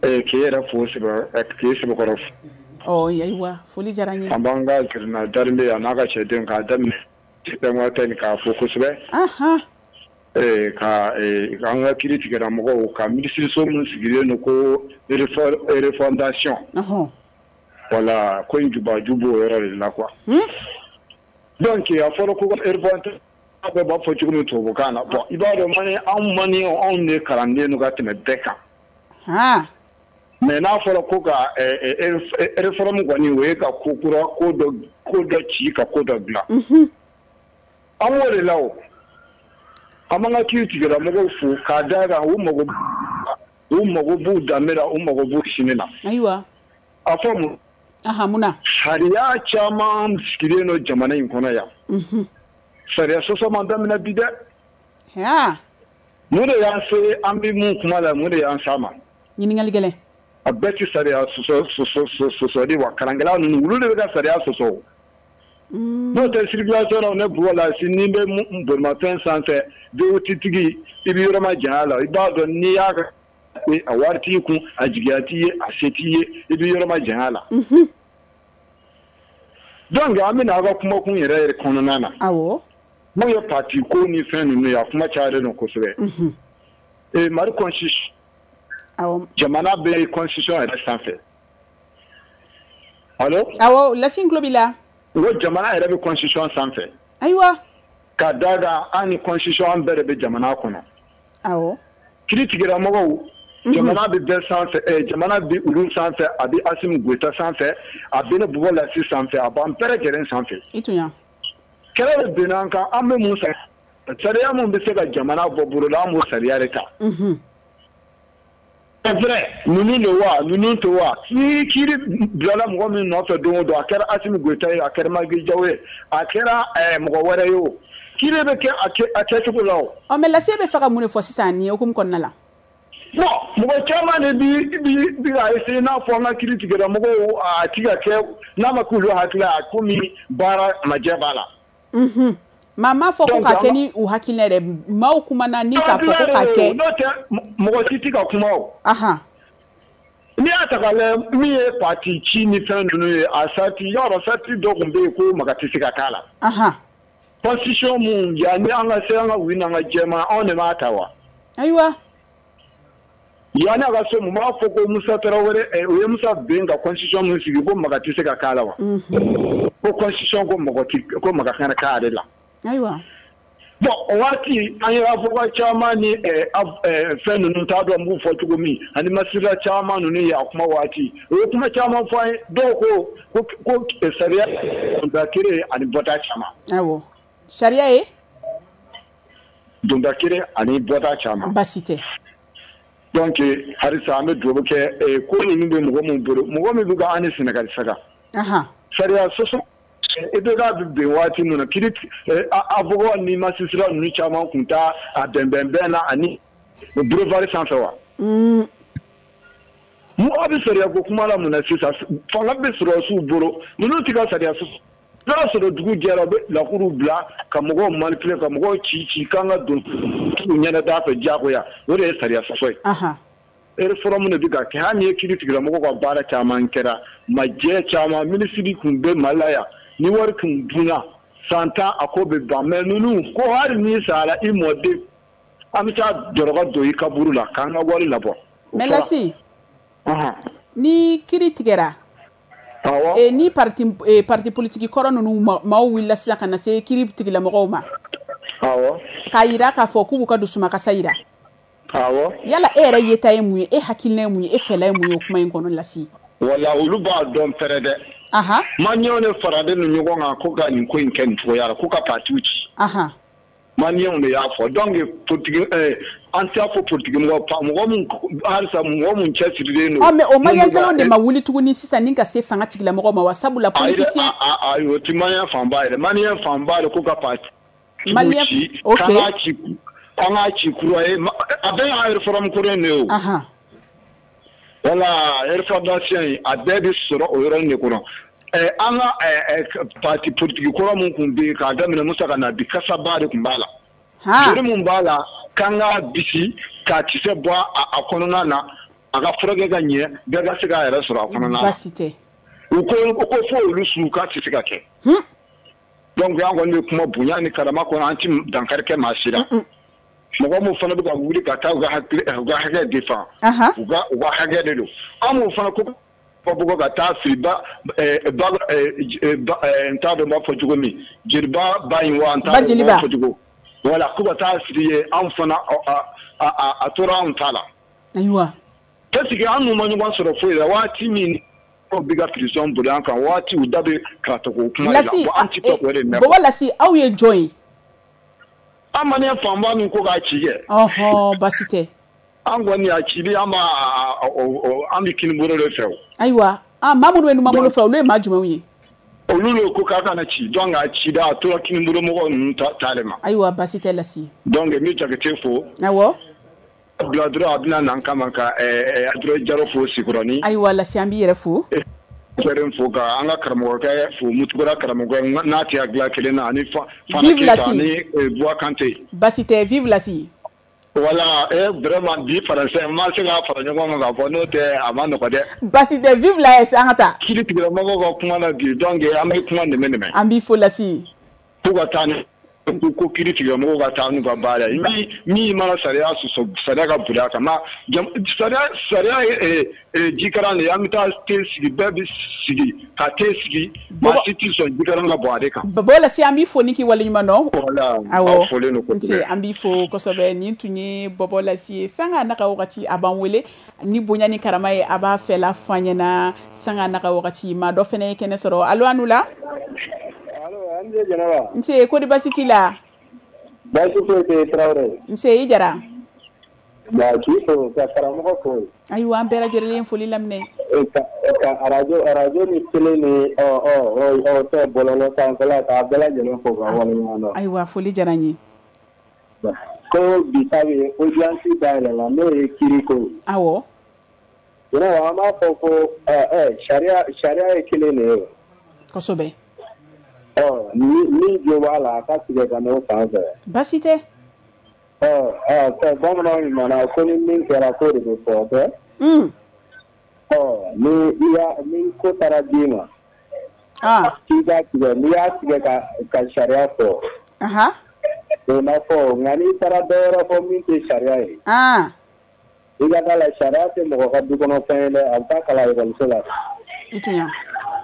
eh kera fo seba ke seba korof oh yaiwa foli jaranye ambanga kirna darme anaga chedin ka dam titan wata ni ka fo kusbe aha eh ka eh anga critique da mo ka ministre so mun sigire no ko refondation aha wala ko injuba jubo yoro la quoi donc ya foro ko refondation ba ba fo jugo to bokana bon ibado mani am mani on ne karande no gatime beka ha mais na foro ko ga reform gwani we ka kokura ko do ko do ci ka ko do bla mhm amore lawo amanga critique da mo fu ka daga wu mo go wu mo go bu da mera wu mo go bu shinina aiwa afomu aha muna sharia chama msikire no jamana inkona ya mhm sharia so so manda mina bide ha mure ya se ambi mu kuma la mure ya sama nyini ngali gele abeti sharia so so so so so so di wa karangala nu wulu de ga sharia so so no te circulation on ne bola sinimbe mbor matin santé de otitigi ibiro ma jala ibado ni ya ga awarti ku ajigati asetiye ibiro ma jala mhm donc amina ga kuma kun yere kono nana awo mo yo parti ko ni fen nu ya kuma chaare no ko sebe mhm e mari constitution awo jamana be constitution est santé allo awo la sin globila wo jamana ere be constitution santé aiwa ka daga ani constitution an bere be jamana kono awo critique ra mo jamana be be santé e jamana be ulu santé abi asim gweta santé abi ne bugo la si santé abam pere geren santé itunya kere be nan ka amme musa sariya mun be se ga jamana boburo la mu sariya reka mhm c'est vrai nunu le wa nunu to wa ki kiri blala mo min no to do do akera asim gweta akera magi jawe akera eh mo wore yo kiri be ke akete ko lawo o me la sebe faka mune fo sisani o kum konna la no mo chama ne bi bi bi ga ese na fo na critique da mo a tiga ke na makulu hakila kumi bara majabala mhm mama fo ko ka keni u hakilere ma kuma na ni ka fo ko ka ke no te mo critique kuma aha ni atakale mi e parti chi ni fen nu asati yoro sati do gumbe ko magati sika kala aha position mu ya ni anga se anga wina nga jema on ne matawa aiwa yana ga so mu ma fo ko musa tarawore e o musa benga constitution mu sigi ko magati sika kala wa ko constitution ko magati ko magakana ka adela aiwa bon wati anya fo ko chama ni e fen nu ta do mu fo tugo mi ani masira chama nu ni ya kuma wati o kuma chama fo do ko ko sariya da kire ani bota chama awo sharia e dunda kire ani bota chama basite donc harisa ame dobo ke e ko ni mbe mo mo boro mo mo bi ga ani senegal saka aha sharia soso e be ga be wati mu na kiri avogo ni masisira nu chama kunta a bembembe na ani brevari sansawa mm mu abi sharia ko kuma la mu na sisa fa la be soro su boro nu tiga sharia so na so dugu jera be la kuru bla ka mo manipule ka mo ci ci kanga don nyana da fa jago ya wore sharia so aha er forum ne biga ke hani kiri tigra mo ko bara chama nkera maje chama ministry kumbe malaya ni warkin duna santa akobe ba menunu ko har ni sala imode amita joroga do ikaburu la kanga wali labo melasi aha ni kiri tigera awo e ni parti e parti politique korono nu ma willa saka na se kiri tigila mo ma awo kayira ka fo kubu ka dusuma ka sayira awo yala ere yeta emu e hakilne mu e fela emu kuma en kono lasi wala uluba don perede aha manyo ne farade nu nyugo nga ko ga ni ko inken to yara ko ka parti uchi aha manyo ne ya fo donc politique eh anti afo politique mo pa mo mo harsa mo mo chesire no o me o maya jalo de mawuli tuguni sisa ninka se fanga tigila mo ma wasabu la politicien a a yo timanya famba ile mania famba ko ka parti mania okay anga chi kuro e aben a reform kuro ne o aha wala refondation abebi soro o yoro ne kuro eh anga parti politique kuro mun kumbe ka da mina musa kana bi kasa bare kumbala ha jere mun bala kanga bisi ka tise bo a konona na a ka furakɛ ka ɲɛ bɛɛ ka se k'a yɛrɛ sɔrɔ a kɔnɔna na baasi tɛ u ko ko fo olu su k'a tɛ se ka kɛ donc an kɔni bɛ kuma bonya ni karama kɔnɔ an tɛ dankari kɛ maa si la mɔgɔ min fana bɛ ka wuli ka taa u ka hakɛ défend u ka u ka hakɛ de don an m'o fana ko bɔ ka taa fili ba ba n t'a dɔn n b'a fɔ cogo min jeliba ba in wa n t'a dɔn n b'a fɔ cogo voilà ko ka taa fili ye an fana a tora anw ta la ayiwa est ce que an n'u ma ɲɔgɔn sɔrɔ foyi la waati min aw bɛ ka prison boli an kan waati u da bɛ karatako kuma la bon an tɛ fɛ k'o de mɛn bɔbɔ Lasi aw ye jɔn ye an maliyɛn fanba min ko k'a ci kɛ ɔhɔn baasi tɛ an kɔni a cili an b'a an bɛ kinibolo de fɛ o ayiwa ah maa minnu bɛ numanbolo fɛ olu ye maa jumɛnw ye olu de ko k'a kana ci donc a cida a tora kinibolo mɔgɔw ninnu ta de ma ayiwa baasi tɛ Lasi donc n bɛ Jakite fo awɔ bila dɔrɔn a bɛna na n kama ka Adrien Jaro fo Sikɔrɔni ayiwa Lasi an b'i yɛrɛ fo n fo ka an ka karamɔgɔkɛ fo Mutukura karamɔgɔ n'a tɛ hakilila kelen na ani Fana Keyita ani Buwa Kante baasi tɛ vive Lasi voilà eh vraiment bi français ma se ka fara ɲɔgɔn kan ka fɔ n'o tɛ a ma nɔgɔ dɛ baasi tɛ vive la S an ka taa kiri tigilamɔgɔw ka kuma na bi donc an bɛ kuma nɛmɛ nɛmɛ an b'i fo Lasi fo ka taa ni ko kiri tigilamɔgɔw ka taa n'u ka baara ye min min mana sariya sɔsɔ sariya ka boli a kan sariya sariya ye jikaran de ye an bɛ taa te sigi bɛɛ bɛ sigi ka te sigi maa si tɛ sɔn jikaran ka bɔ ale kan bɔbɔ Lasi an b'i fo ni k'i waleɲuman dɔn voilà awɔ fɔlen don nti an b'i fo kosɛbɛ nin tun ye bɔbɔ Lasi ye sanga n'a ka wagati a b'an wele ni bonya ni karama ye a b'a fɛla fɔ an ɲɛna sanga n'a ka wagati maa dɔ fana ye kɛnɛ sɔrɔ allo an n'u la Ande Janaba. Nse kodi basi t'i la Basi foyi tɛ Tarawele. Nse i Jara Ba k'i fo ka karamɔgɔ fo. ayiwa an bɛɛ lajɛlen foli laminɛ Ka ka arajo arajo ni télé ni ɔ ɔ ɔ tɛ bɔlɔlɔ sanfɛla k'a bɛɛ lajɛlen fo ka waleɲuman dɔn. ayiwa foli diyara n ye Ko bi ta bɛ audience dayɛlɛla n'o ye kiriko. awɔ Yɔrɔ an b'a fɔ ko ɛ ɛ sariya sariya ye kelen de ye. kosɛbɛ Ɔ ni ni jo b'a la a ka tigɛ ka n'o fan fɛ. basi tɛ Ɔ ɔ fɛ bamananw ɲumanna ko ni min kɛra ko de bɛ fɔ tɛ. un Ɔ ni i y'a ni ko taara d'i ma. ah K'i b'a tigɛ n'i y'a tigɛ ka ka sariya fɔ. aha O na fɔ nka n'i taara dɔ wɛrɛ fɔ min tɛ sariya ye. ah I ka d'a la sariya tɛ mɔgɔ ka du kɔnɔ fɛn ye dɛ a bɛ taa kalan ekɔliso la. i tun yan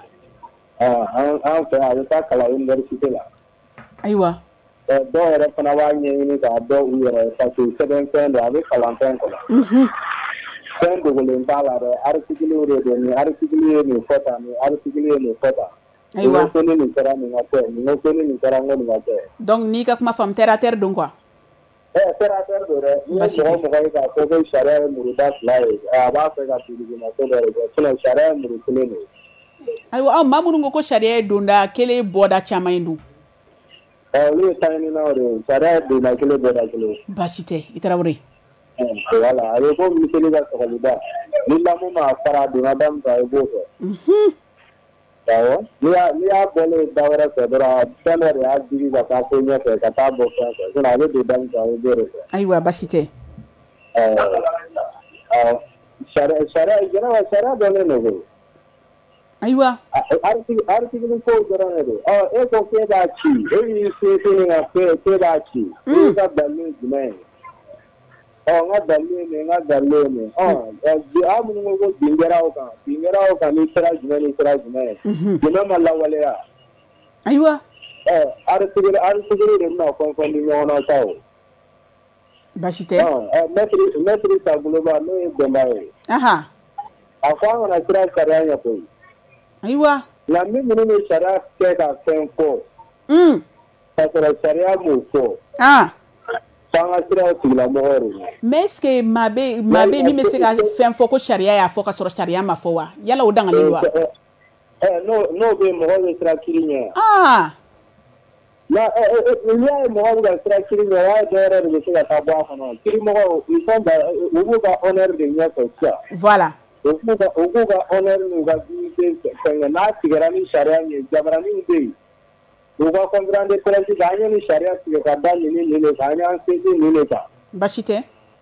An an fɛ a bɛ taa kalan université la. ayiwa Ɔ dɔw yɛrɛ fana b'a ɲɛɲini k'a dɔn u yɛrɛ ye parce que sɛbɛnfɛn don a bɛ kalan fɛn kɔnɔ. unhun Fɛn dogolen t'a la dɛ article de don nin article ye nin fɔ tan nin article ye nin fɔ tan. ayiwa Nin ko ni nin kɛra nin ka kɛ nin ko ni nin kɛra n ko nin ka kɛ. donc n'i ka kuma faamu terre à terre don quoi Ɛ terre à terre don dɛ ni Basi tɛ. mɔgɔ mɔgɔ ye k'a fɔ ko sariya ye muruda fila ye a b'a fɛ ka dugumako dɔ de kɛ sinon sariya ye muru kelen de ye. ayiwa aw maa minnu ko ko sariya ye donda kelen bɔda caman ye dun Ɔ olu ye taɲininaw de ye sariya ye donda kelen bɔda kelen. basi tɛ i Tarawele Voilà a bɛ ko miseli ka sɔgɔlida ni lamɔ ma fara donna da min kan i b'o fɛ. unhun Awɔ n'i y'a n'i y'a bɔlen da wɛrɛ fɛ dɔrɔn fɛn dɔ de y'a digi ka taa ko ɲɛfɛ ka taa bɔ fɛn fɛ sinon a bɛ don da min kan i b'o de fɛ. ayiwa basi tɛ Ɔ ɔ sariya sariya jɛnɛba sariya dɔnnen don koyi. ayiwa Article article ko dɔrɔn de don ɔ e ko k'e b'a ci e y'i sinsin ka k'e k'e b'a ci e ka dalili ye jumɛn ye ɔ n ka dalili ye nin n ka dalili ye nin ɔ bi aw minnu ko ko bin kɛra aw kan bin kɛra aw kan ni sira jumɛn ni sira jumɛn ye jumɛn ma lawaleya ayiwa ɔ article article de bɛna fɛn fɛn di ɲɔgɔn na sa o basi tɛ ɔ ɛ mɛtiri mɛtiri Sagoloba n'o ye bɛnba ye aha a ko an kana sira sariya ɲɛ koyi ayiwa nka min minnu bɛ sariya kɛ ka fɛn fɔ un ka sɔrɔ sariya m'o fɔ ah f'an ka siraw tigilamɔgɔw de ye. mais est ce que maa bɛ maa bɛ min bɛ se ka fɛn fɔ ko sariya y'a fɔ ka sɔrɔ sariya ma fɔ wa yala o dangali wa Ɛ n'o n'o bɛ yen mɔgɔw bɛ sira kiri ɲɛ. ah Nka ɛ ɛ n'i y'a ye mɔgɔw bɛ ka sira kiri ɲɛ o y'a ye dɔ yɛrɛ de bɛ se ka taa bɔ a kɔnɔ kirimɔgɔw ils sont dans u b'u ka honneur de ɲɛfɛ sisan. voilà u k'u ka u k'u ka honneur n'u ka dignité fɛngɛ n'a tigɛra ni sariya min ye jabaraninw bɛ yen u ka conférence de presse kan an ye ni sariya tigɛ ka da nin ni nin de kan an y'an sinsin nin de kan. basi tɛ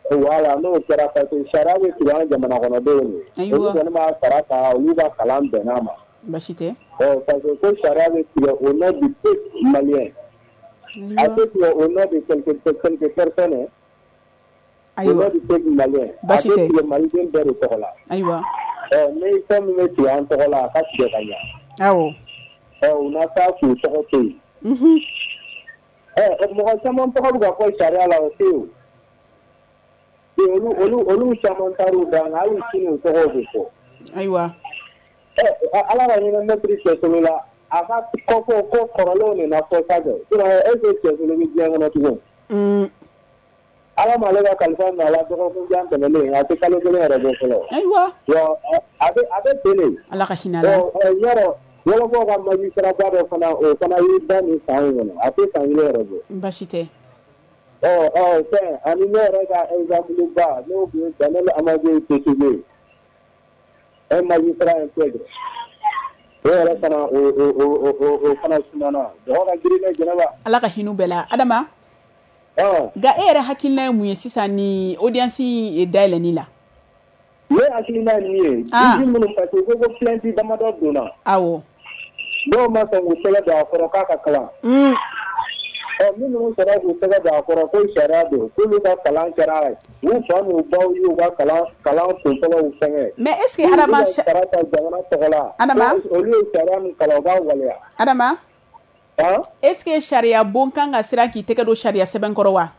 wala n'o kɛra parce que sariya bɛ tigɛ an jamana kɔnɔdenw ye olu kɔni b'a sara ta olu ka kalan bɛnn'a ma baasi tɛ ɔ parce que ko sariya bɛ tigɛ au nom du peuple malien a tɛ tigɛ au nom de quelques quelques personnes au nom du peuple malien a tɛ tigɛ maliden bɛɛ de tɔgɔ la ayiwa ɔ ni fɛn min bɛ tigɛ an tɔgɔ la a ka tigɛ ka ɲɛ awɔ ɔ u na taa k'u tɔgɔ to yen ɛ mɔgɔ caman tɔgɔ bɛ ka fɔ sariya la o tɛ yen olu olu olu caman taar'u dan hali sini u tɔgɔw bɛ fɔ ayiwa ɛ ala ka ɲinɛ mɛtiri cɛsolo la a ka kɔfɔ ko kɔrɔlenw de na fɔ sanfɛ sinon est ce que cɛsolo bɛ diɲɛ kɔnɔ tugun ala m'ale ka kalifa minɛ a la dɔgɔkun jan tɛmɛnen a tɛ kalo kelen yɛrɛ bɔ fɔlɔ ayiwa wa a bɛ a bɛ ten de ala ka hinɛ la yɔrɔ wɔlɔfɔw ka magistrat dɔ fana o fana y'i da nin san in kɔnɔ a tɛ san kelen yɛrɛ bɔ baasi tɛ ɔ ɔ fɛn ani ne yɛrɛ ka exemple ba n'o tun ye Daniel Amadu Tességbé un magistrat intègre o yɛrɛ fana o o o o o fana sumana mɔgɔ ka girin ne jɛnɛba ala ka hinɛ bɛɛ la Adama ɔ nka e yɛrɛ hakilina ye mun ye sisan ni audience ye dayɛlɛnni la ne hakilina ye nin ye juge minnu parce que ko ko plainte damadɔ donna awɔ dɔw ma sɔn k'u tɛgɛ don a kɔrɔ k'a ka kalan ɔ minnu sɔnna k'u tɛgɛ don a kɔrɔ ko sariya don k'olu ka kalan kɛra u fa n'u baw y'u ka kalan kalan kunfɔlɔw fɛngɛ mais est ce que Adama sara ta jamana tɔgɔ la Adama olu ye sariya min kalan u b'a waleya Adama han est ce que sariya bon kan ka siran k'i tɛgɛ don sariya sɛbɛn kɔrɔ wa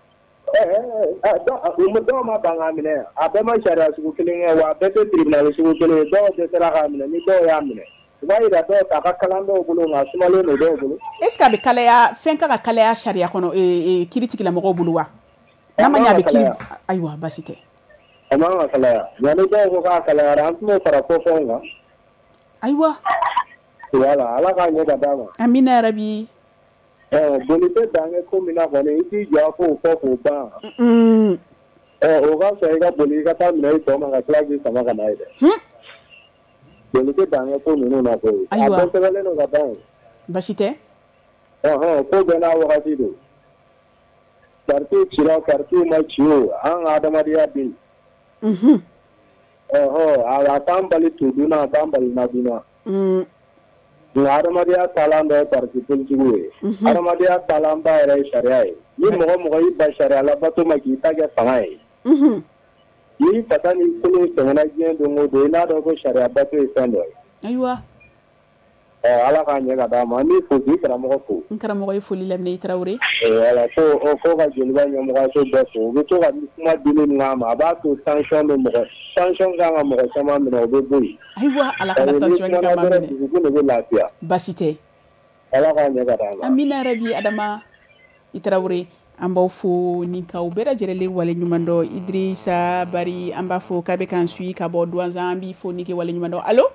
dɔw ma ban k'a minɛ a bɛɛ ma sariya sugu kelen kɛ wa a bɛɛ tɛ tribunal sugu kelen ye dɔw dɛsɛra k'a minɛ ni dɔw y'a minɛ u b'a yira dɔw ta a ka kalan dɔw bolo nka a sumalen don dɔw bolo est ce que a bɛ kalaya fɛn ka ka kalaya sariya kɔnɔ kiiri tigilamɔgɔw bolo wa n'a ma ɲɛ a bɛ kiiri ayiwa baasi tɛ a man ka kalaya yanni dɔw ko k'a kalayara an tun b'o fara fɔfɔnw kan ayiwa wala ala k'a ɲɛ ka d'a ma amina yarabi boli tɛ dan kɛ ko min na kɔni i t'i jɔ k'o fɔ k'o ban o ka fisa i ka boli i ka taa minɛ i tɔ ma ka tila k'i sama ka n'a ye dɛ boli tɛ dan kɛ ko ninnu na koyi a bɛɛ sɛbɛnlen don ka ban baasi tɛ ko bɛɛ n'a wagati don parti cira parti ma ci o an ka adamadenya bɛ yen a t'an bali to dunna a t'an bali na dunna nka adamadenya taalan dɔ ye parti politigiw ye adamadenya taalan ba yɛrɛ ye sariya ye ni mɔgɔ mɔgɔ y'i ba sariya labato ma k'i ta kɛ fanga ye n'i fata ni kolo sɛgɛnna diɲɛ don o don i n'a dɔn ko sariya bato ye fɛn dɔ ye ayiwa ala k'a ɲɛ ka d'a ma an b'i fo k'i karamɔgɔ fo n karamɔgɔ ye foli laminɛ i Tarawele wala ko ko ka joliba ɲɛmɔgɔso bɛɛ fo u bɛ to ka kuma di min k'a ma a b'a to tension bɛ mɔgɔ tension kan ka mɔgɔ caman minɛ o bɛ bɔ yen ayiwa ala kana tension kɛ ka maa minɛ dusukun de bɛ lafiya baasi tɛ ala k'a ɲɛ ka d'a ma amina yarabi Adama i Tarawele an b'aw fo ni k'aw bɛɛ lajɛlen wale ɲuman dɔn Idrissa Bari an b'a fɔ k'a bɛ k'an suit ka bɔ Douentza an b'i fo ni kɛ wale ɲuman dɔn allo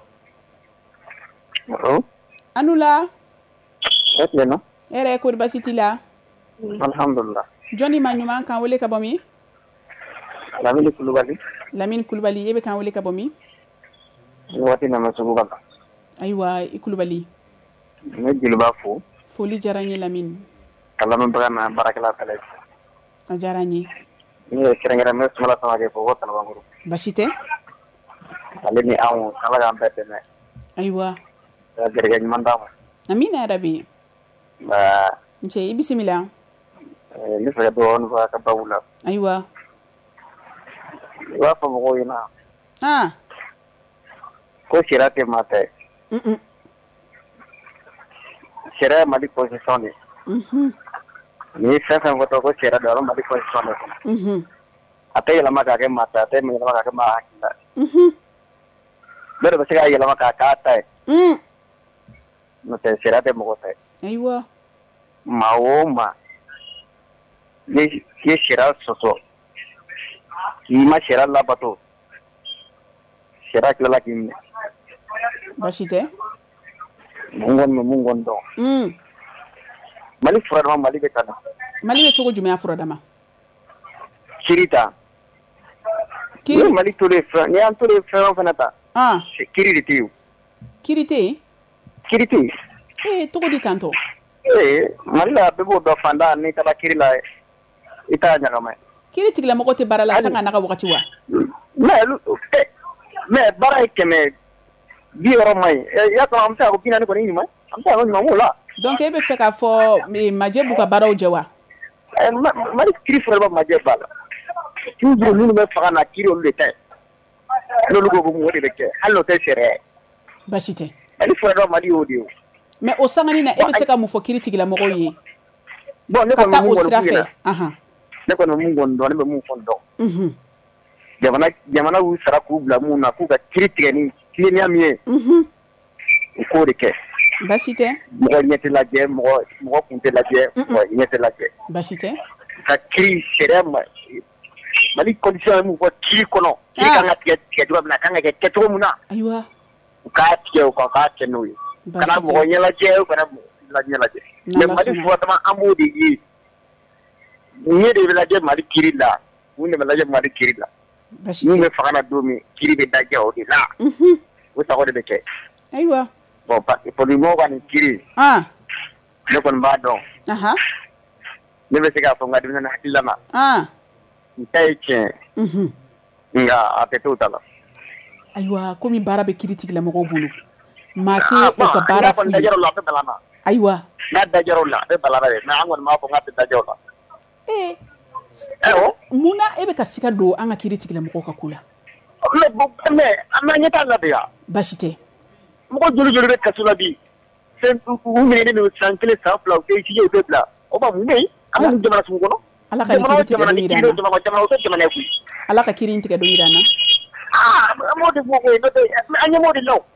allo anu la e tilenna e yɛrɛ kɔri baasi t'i la alhamdulillah jɔnni ma ɲuman k'an wele ka bɔ min Lamini Kulubali Lamini Kulubali e bɛ k'an wele ka bɔ min waati na ma sugu ka kan ayiwa i Kulubali ne jeliba fo foli diyara n ye Lamini ka lamɛnbaga n'a baarakɛla bɛɛ lajɛlen a diyara n ye ne ye kɛrɛnkɛrɛn n bɛ Sumala Samakɛ fo ko Kalabankɔrɔ baasi tɛ ale ni anw ala k'an bɛɛ dɛmɛ ayiwa ka garijɛgɛ ɲuman d'a ma amina yarabi nba n cɛ i bisimila n bɛ fɛ ka dɔɔnin fɔ a ka babu la ayiwa i b'a fɔ mɔgɔw ɲɛna ah ko sariya tɛ maa ta ye sariya ye Mali constitution de ye ni fɛn fɛn fɔtɔ ko sariya don a bɛ Mali constitution de kɔnɔ a tɛ yɛlɛma k'a kɛ maa ta a tɛ yɛlɛma k'a kɛ maa hakilila ye bɛɛ de bɛ se k'a yɛlɛma k'a k'a ta ye n'o tɛ sariya tɛ mɔgɔ ta ye ayiwa maa o maa n'i ye sariya sɔsɔ k'i ma sariya labato sariya tilala k'i minɛ baasi tɛ mun kɔni bɛ mun kɔni dɔn Mali furadama Mali bɛ taa Mali bɛ cogo jumɛn furadama kiiri ta kiiri Mali to de fɛn n'i y'an to de fɛn o fɛnɛ ta kiiri de tɛ yen kiiri tɛ yen kiiri tɛ yen ee cogo di tan tɔ ee Mali la bɛɛ b'o dɔn fanda n'i taara kiiri la i t'a ɲagama kiri tigila mɔgɔ tɛ baara la sanga na ka wagati wa mais mais baara kɛmɛ bi yɔrɔ ma ye ya sɔrɔ an bɛ se ka ko bi naani kɔni ɲuman an bɛ se ka ɲuman k'o la donc e bɛ fɛ k'a fɔ majɛ b'u ka baaraw jɛ wa mali kiri fɔlɔ bɛ majɛ ba la toujours minnu bɛ fanga na kiri olu de ta ye n'olu ko ko o de bɛ kɛ hali n'o tɛ sariya ye basi tɛ mali fɔlɔ mali y'o de ye mais o sangani na e bɛ se ka mun fɔ kiri tigila mɔgɔw ye bon ne kɔni ka taa o sira fɛ ahan ne kɔni mun kɔni dɔn ne bɛ mun fɔ dɔn jamana jamana y'u sara k'u bila mun na k'u ka kiri tigɛ ni tilennenya min ye u k'o de kɛ basi tɛ mɔgɔ ɲɛ tɛ lajɛ mɔgɔ mɔgɔ kun tɛ lajɛ mɔgɔ ɲɛ tɛ lajɛ basi tɛ ka kiri sariya ma mali condition ye mun fɔ kiri kɔnɔ kiri kan ka tigɛ tigɛ cogo min na kan ka kɛ kɛcogo min na ayiwa u k'a tigɛ u k'a kɛ n'o ye kana mɔgɔ ɲɛ lajɛ u kana mɔgɔ ɲɛ lajɛ mais mali fɔtama an b'o de ye ne de bɛ lajɛ mali kiri la mun de bɛ lajɛ mali kiri la mun bɛ fanga na don min kiri bɛ lajɛ o de la o sago de bɛ kɛ ayiwa bon polymɔgɔw ka nin kiri ne kɔni b'a dɔn ne bɛ se k'a fɔ n ka denmisɛnnin hakilila ma n ta ye tiɲɛ nka a tɛ t'o ta la ayiwa komi baara bɛ kiri tigilamɔgɔw bolo maa tɛ u ka baara f'u ye la a bɛ balana ayiwa n'a dajɛr'o la a bɛ balana dɛ mais an kɔni b'a fɔ n k'a tɛ dajɛ o la ee mun na e bɛ ka siga don an ka kiri tigilamɔgɔw ka ko la mais an b'an ɲɛ t'a la de ya basi tɛ mɔgɔ joli joli bɛ kaso la bi fɛn u minɛnen don san kelen san fila u tɛ ci u tɛ bila o ba mun bɛ yen an bɛ jamana sugu kɔnɔ ala ka kiri tigɛ dɔ yira an na jamana o tɛ jamana ye koyi ala ka kiri tigɛ dɔ yira an na ah an m'o de fɔ koyi n'o tɛ an ɲɛ m'o de la o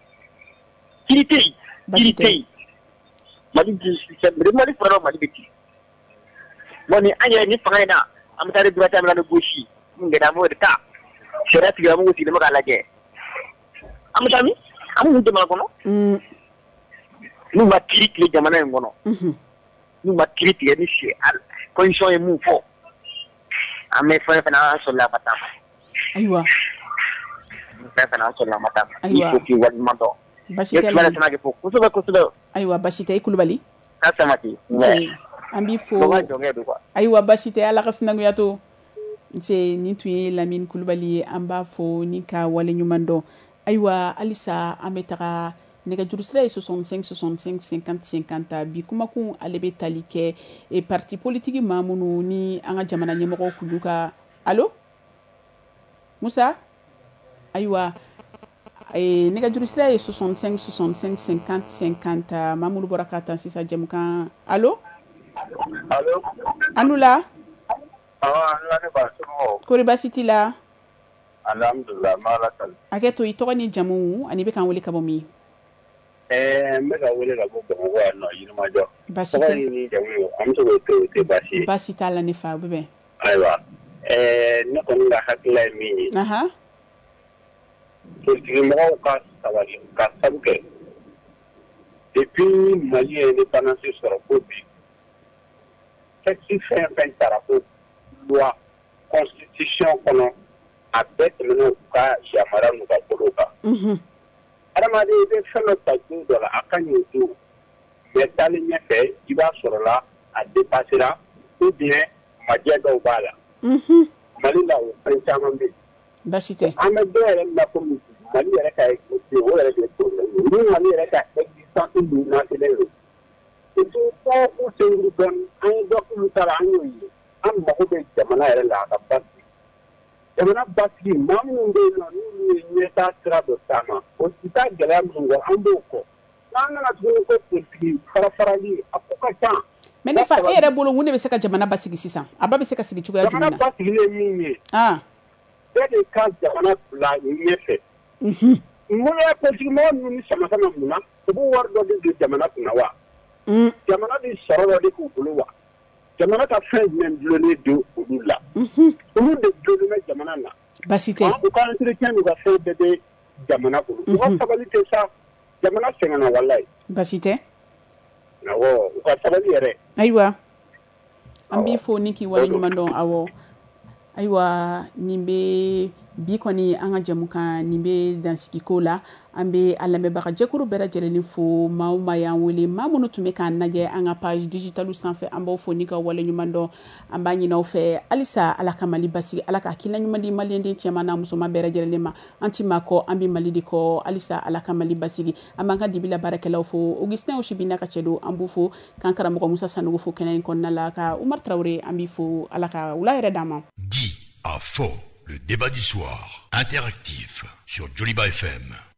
kiri tɛ yen kiri tɛ yen mali mali fɔlɔ mali bɛ ci bon ni an yɛrɛ ni fanga in na an bɛ taa ni droite an bɛ taa ni gauche mun kɛra an b'o de ta sariya tigilamɔgɔw sigilen bɛ k'a lajɛ an bɛ taa min an b'u jamana kɔnɔ n'u ma kiri tigɛ jamana in kɔnɔ n'u ma kiri tigɛ ni condition ye mun fɔ an bɛ fɛn fɛn an sɔrɔla ka taa ayiwa fɛn fɛn an sɔrɔla ka taa il faut que waliɲuman dɔn basi tɛ la tɛmɛ fɔ kosɛbɛ kosɛbɛ ayiwa basi tɛ i kulubali ka samati an b'i fo ayiwa basi tɛ ala ka sinankuya to nse nin tun ye Lamini Kulubali ye an b'a fo ni ka waleɲuman dɔn ayiwa halisa an bɛ taga nɛgɛjuru sira ye soixante-cinq soixante-cinq cinquante cinquante bi kumakun ale bɛ tali kɛ e parti politique maa minnu ni an ka jamana ɲɛmɔgɔw k'ulu ka allo Musa ayiwa e nɛgɛjuru sira ye soixante-cinq soixante-cinq cinquante cinquante maa minnu bɔra ka tan sisan jamukan allo allo anu la awa an lamɛn b'a sɔrɔ kori baasi t'i la alhamdulilah ma ala kali hakɛ to i tɔgɔ ni jamu ani bɛ k'an wele ka bɔ min ɛɛ n bɛ ka wele ka bɔ bamakɔ yan nɔ yirimajɔ baasi tɔgɔ ye ni jamu ye an bɛ se k'o to o tɛ baasi ye baasi t'a la ne fa o bɛ bɛn ayiwa ɛɛ ne kɔni ka hakilila ye min ye ahan politigimɔgɔw ka sabali ka sabu kɛ depuis mali ye indépendance sɔrɔ ko bi texte fɛn fɛn tara ko loi constitution kɔnɔ a bɛɛ tɛmɛna u ka yamaruya n'u ka bolo kan adamaden i bɛ fɛn dɔ ta don dɔ la a ka ɲi o don mais taalen ɲɛfɛ i b'a sɔrɔ la a dépassera ou bien majɛ dɔw b'a la mali la o fɛn caman bɛ yen baasi tɛ an bɛ dɔw yɛrɛ la komi mali yɛrɛ ka existence o yɛrɛ de ye problème ye ni mali yɛrɛ ka existence menacelen don surtout fɔ k'u senkuru dɔɔnin an ye dɔ k'ulu ta la an y'o ye an mago bɛ jamana yɛrɛ la a ka basigi jamana basigi maa minnu bɛ yen nɔ n'olu ye ɲɛtaa sira dɔ taama o si taa gɛlɛya minnu kɔ an b'o kɔ n'an nana tuguni ko politigi farafarali a ko ka ca mais ne fa e yɛrɛ bolo mun de bɛ se ka jamana basigi sisan a ba bɛ se ka sigi cogoya jumɛn na jamana basigilen min ye bɛɛ de ka jamana bila ɲɛfɛ mun ye politigimɔgɔ ninnu ni sama sama mun na u b'u wari dɔ de don jamana kunna wa jamana de sɔrɔ dɔ de k'u bolo wa jamana ka fɛn jumɛn dulonnen don olu la olu de dulonnen bɛ jamana na baasi tɛ u ka entretien n'u ka fɛn bɛɛ bɛ jamana bolo u ka sabali tɛ sa jamana sɛgɛnna walayi baasi tɛ awɔ u ka sabali yɛrɛ ayiwa an b'i fo ni k'i waleɲuman dɔn awɔ ayiwa nin bɛ bi kɔni an ka jamukan nin bɛ dansigiko la an bɛ a lamɛnbaga jɛkuru bɛɛ lajɛlen fo maa o maa y'an wele maa minnu tun bɛ k'an lajɛ an ka page digitale sanfɛ an b'aw fo n'i ka wale ɲuman dɔn an b'a ɲini aw fɛ halisa ala ka Mali basigi ala ka hakilina ɲuman di maliyɛnden cɛman n'a musoman bɛɛ lajɛlen ma an ti maa kɔ an bɛ Mali de kɔ halisa ala ka Mali basigi an b'an ka dibila baarakɛlaw fo Augustin Osibina ka cɛ don an b'u fo k'an karamɔgɔ Musa Sanogo fo kɛnɛ in kɔnɔna la ka Umar Traoré an b'i fo ala ka wula yɛrɛ d'an ma. Dit à fond, le débat du soir interactif sur Joliba F M.